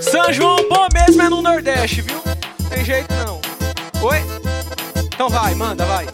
São João bom mesmo é no Nordeste, viu? Tem jeito não. Oi? Então vai, manda, vai.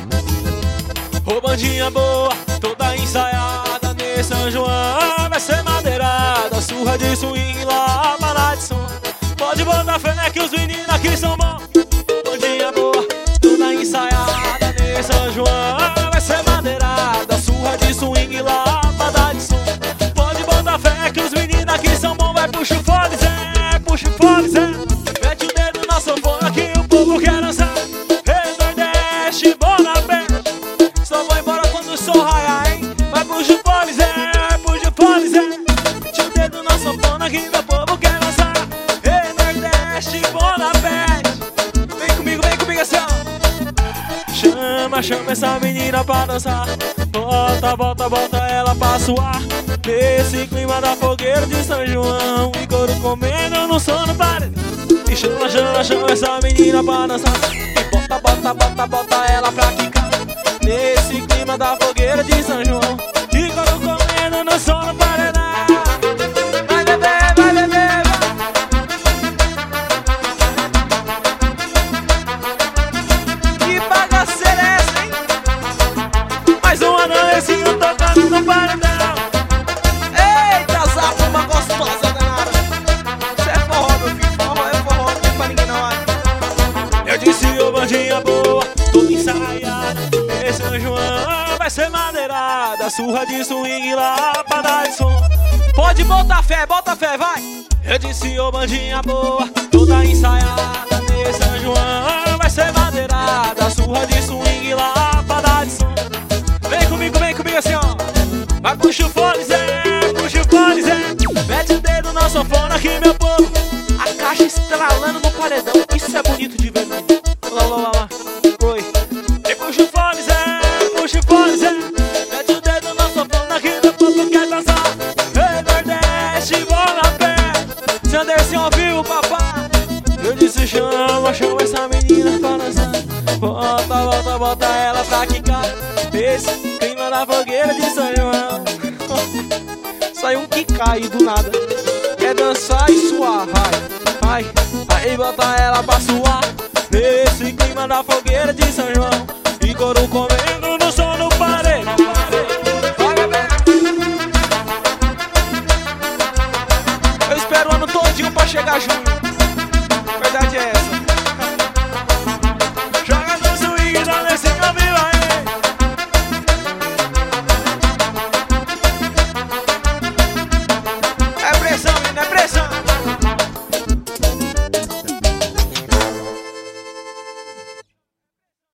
Ô bandinha boa, toda ensaiada nesse São João. Vai ser madeirada, surra de swing lá, para de som. Pode botar fé que os meninos aqui são bons. Bandinha boa, toda ensaiada nesse São João. Vai ser madeirada, surra de swing lá, para de som. Pode botar fé que os meninos aqui são bons. Vai, puxa o fole, Zé, puxa o fole, Zé. Mete o dedo na sanfona que o povo quer dançar. Ei, Nordeste, bora pé. Só vou embora quando o sol raiar, hein? Vai, puxa o fole, Zé, puxa o fole, Zé. Mete o dedo na sanfona que o povo quer dançar. Ei, Nordeste, bora pé. Vem comigo assim, ó. Chama essa menina pra dançar. Bota ela pra suar. Nesse clima da fogueira de São João. E couro comendo no sono paredão. E chama essa menina pra dançar. E bota ela pra quicar. Nesse clima da fogueira de São João. E couro comendo no sono paredão. Vai beber, vai beber, vai. Que bagaceira é essa, hein? Mais um anãozinho tocando no paredão. Eita, zapa, uma gostosa danada. Isso é forró, meu filho. Forró é forró, não tem pra ninguém não, ai. Eu disse, ô bandinha boa, toda ensaiada esse São João. Vai ser madeirada, surra de swing lá, pra dar de som. Pode botar fé, vai. Eu disse, ô bandinha boa, toda ensaiada nesse São João. Vai ser madeirada, surra de swing lá, pra dar de som. Vem comigo assim, ó. Vai, puxa o fole, Zé, puxa o fole, Zé. Mete o dedo na sanfona aqui, meu povo. A caixa estralando no paredão. Isso é bonito de ver, meu. Lá. Oi. E puxa o fole, Zé, puxa o fole, Zé. Mete o dedo na sanfona aqui, meu povo quer dançar. Ei, Nordeste, bola pé. Se Anderson ao vivo, papá. Eu disse, chama essa menina pra dançar. Bota ela pra quicar. Esse clima da fogueira de São João. Saiu um quicar aí do nada. Quer dançar e suar, vai. Aí bota ela pra suar. Nesse clima da fogueira de São João. E couro comendo no som do paredão. Vai, bebê. Eu espero o ano todinho pra chegar junho. Verdade é essa. Joga no swing, dá nesse cabelo aí. É pressão, menino, é pressão.